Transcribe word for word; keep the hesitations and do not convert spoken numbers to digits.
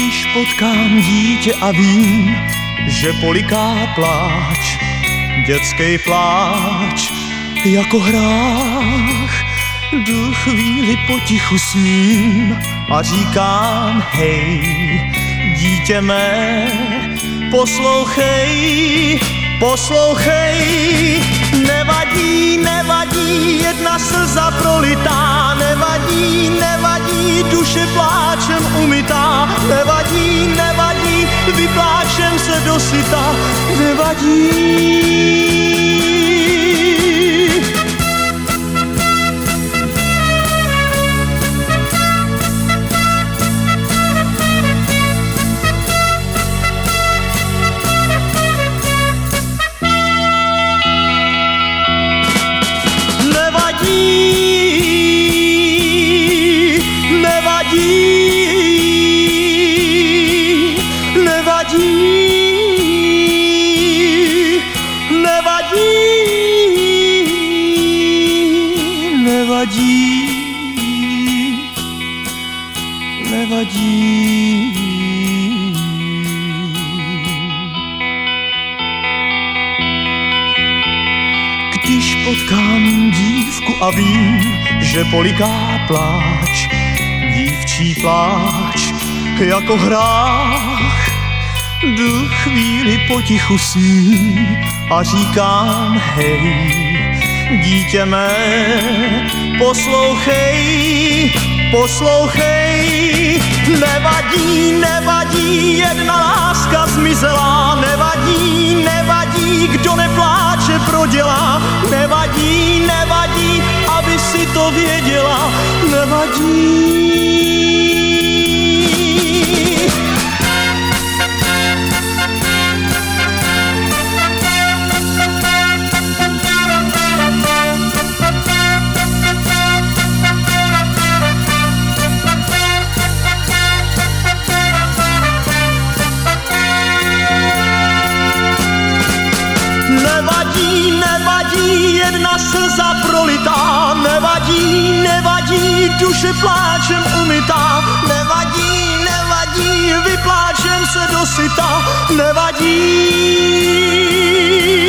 Když potkám dítě a vím, že poliká pláč, dětský pláč jako hrách, jdu chvíli potichu s ním a říkám: hej, dítě mé, poslouchej, poslouchej. Nevadí, nevadí, jedna slza prolitá, nevadí, nevadí, duše pláčem umytá, nevadí, nevadí, vypláčem se dosyta, nevadí. Nevadí, nevadí. Když potkám dívku a vím, že poliká pláč, dívčí pláč jako hrách, jdu chvíli potichu s ní a říkám: hej, dítě mé, poslouchej, poslouchej. Nevadí, nevadí, jedna láska zmizela, nevadí, nevadí, kdo nepláče prodělá, nevadí, nevadí, aby si to věděla, nevadí. Nevadí, nevadí, jedna slza prolitá, nevadí, nevadí, duše pláčem umytá, nevadí, nevadí, vypláčem se dosyta, nevadí.